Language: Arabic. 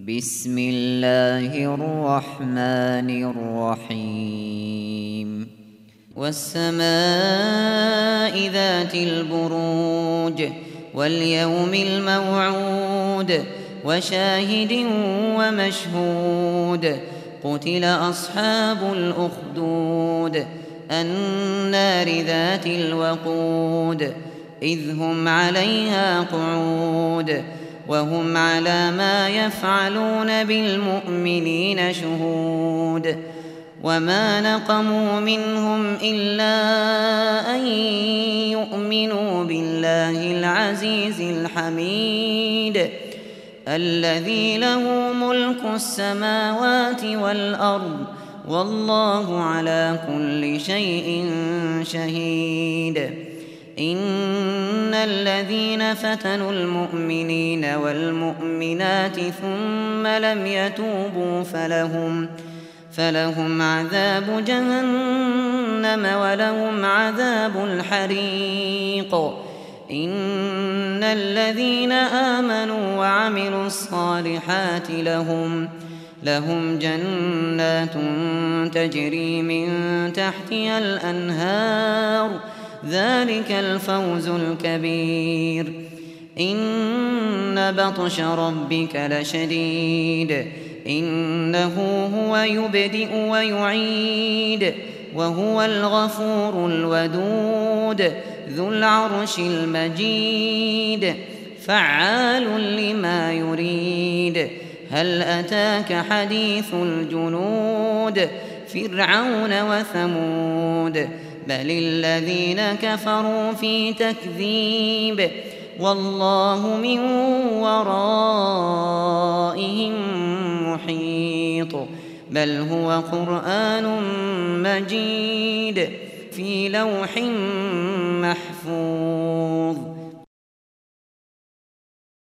بسم الله الرحمن الرحيم والسماء ذات البروج واليوم الموعود وشاهد ومشهود قتل أصحاب الأخدود النار ذات الوقود إذ هم عليها قعود وهم على ما يفعلون بالمؤمنين شهود وما نقموا منهم إلا أن يؤمنوا بالله العزيز الحميد الذي له ملك السماوات والأرض والله على كل شيء شهيد إن الذين فتنوا المؤمنين والمؤمنات ثم لم يتوبوا فلهم عذاب جهنم ولهم عذاب الحريق إن الذين آمنوا وعملوا الصالحات لهم جنات تجري من تحتها الأنهار ذلك الفوز الكبير إن بطش ربك لشديد إنه هو يبدئ ويعيد وهو الغفور الودود ذو العرش المجيد فعال لما يريد هل أتاك حديث الجنود فرعون وثمود بل الذين كفروا في تكذيب والله من ورائهم محيط بل هو قرآن مجيد في لوح محفوظ